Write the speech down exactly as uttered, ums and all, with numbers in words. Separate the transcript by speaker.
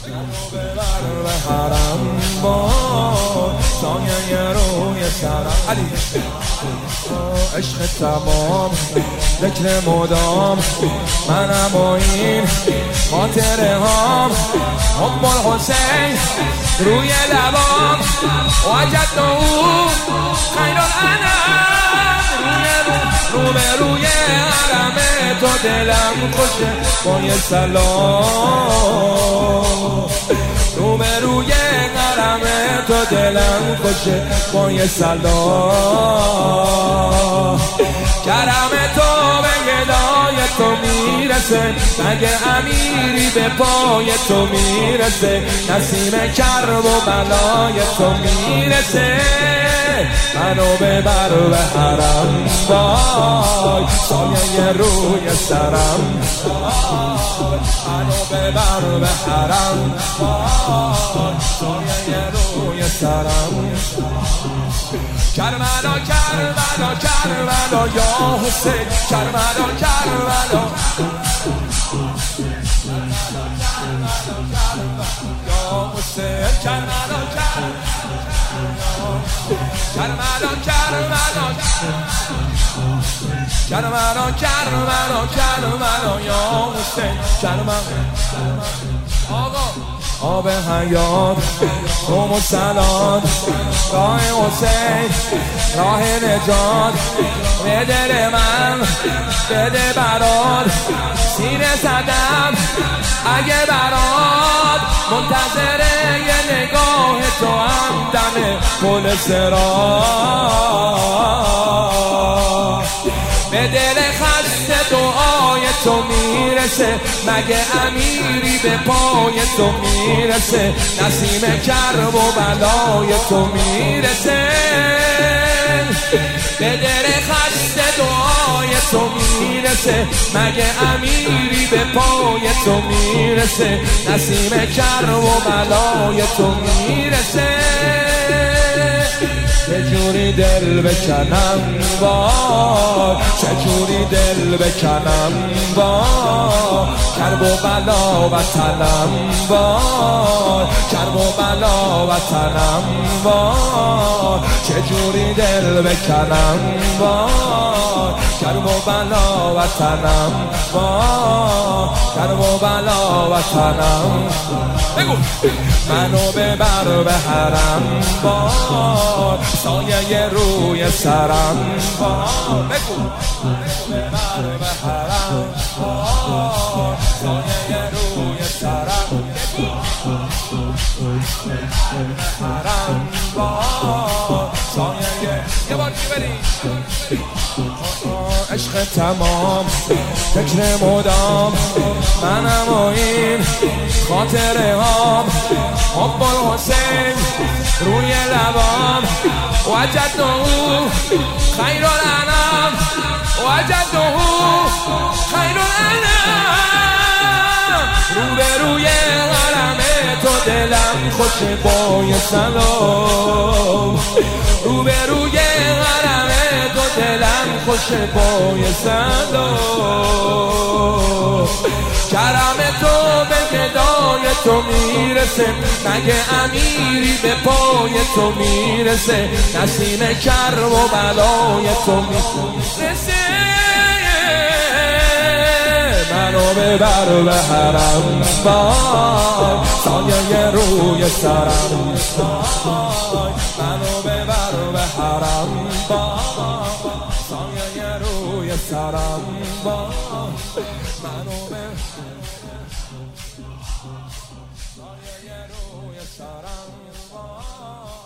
Speaker 1: ببر به حرم با سایه روی سرم علی عشق تمام ذکر مدام منم و این خاطره هام حب الحسین روی لبام وجد او خیر الانام رو به روی حرم تو دلم خوشه با یه سلام رو به روی حرم تو دلم خوشه با یه سلام کرم تو به گدای تو میرسه مگه امیری به پای تو میرسه نسیم کرب و بلای تو میرسه منو ببر به حرم وای سایه روی سرم منو ببر به حرم وای سایه روی سرم کربلا کربلا کربلا یا حسین کربلا کربلا یا حسین کربلا کربلا کربلا کربلا کربلا کربلا یا حسین کربلا آقا آب حیات قوم و سلام راه حسین راه نجات به دل من بده برات سینه زدم اگه برات منتظره یه نگاه تو هم دم پل صراط به دل خسته دعای تو میرسه مگه امیری به پای تو میرسه نسیم کرب و بلای تو میرسه به دل خسته دعای تو میرسه مگه امیری به پای تو میرسه نسیم کرب و بلای تو میرسه چجوری دل بکنم وای چجوری دل بکنم وای کرب و بلا وطنم وای کرب و بلا وطنم وای چجوری دل بکنم وای کرب و بلا وطنم وای کرب و بلا وطنم بگو منو ببر به حرم وای سایه روی سرم بگو ببر به حرم سایه روی سرم حرم سایه یه بار که بریم عشق تمام فکر مدام منم و این خاطره هام حب الحسین روی لبام وجد او خیر الانام وجد او خیر الانام رو به روی حرم تو دلم خوشه با یه سلام رو به روی حرم تو دلم خوشه با یه سلام کرم تو به گدای تو میرسه مگه امیری به پای تو میرسه نسیم کرب و بلای تو میرسه منو ببر به حرم وای سایه روی سرم منو ببر به حرم وای سایه روی سرم منو ببر سایه روی سرم